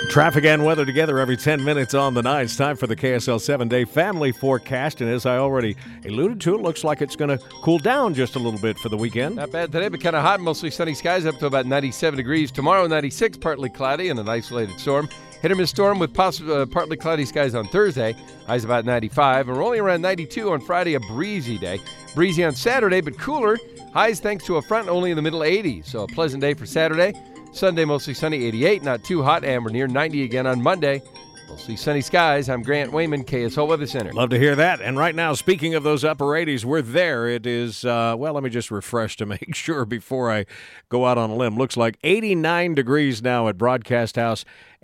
Traffic and weather together every 10 minutes on the 9. It's time for the KSL 7-day family forecast. And as I already alluded to, it looks like it's going to cool down just a little bit for the weekend. Not bad today, but kind of hot. Mostly sunny skies up to about 97 degrees. Tomorrow, 96, partly cloudy and an isolated storm. Hit or miss storm with partly cloudy skies on Thursday. Highs about 95. And we're only around 92 on Friday, a breezy day. Breezy on Saturday, but cooler. Highs thanks to a front only in the middle 80s. So a pleasant day for Saturday. Sunday, mostly sunny, 88, not too hot, and we're near 90 again on Monday. Mostly sunny skies. I'm Grant Wayman, KSL Weather Center. Love to hear that. And right now, speaking of those upper 80s, we're there. It is, let me just refresh to make sure before I go out on a limb. Looks like 89 degrees now at Broadcast House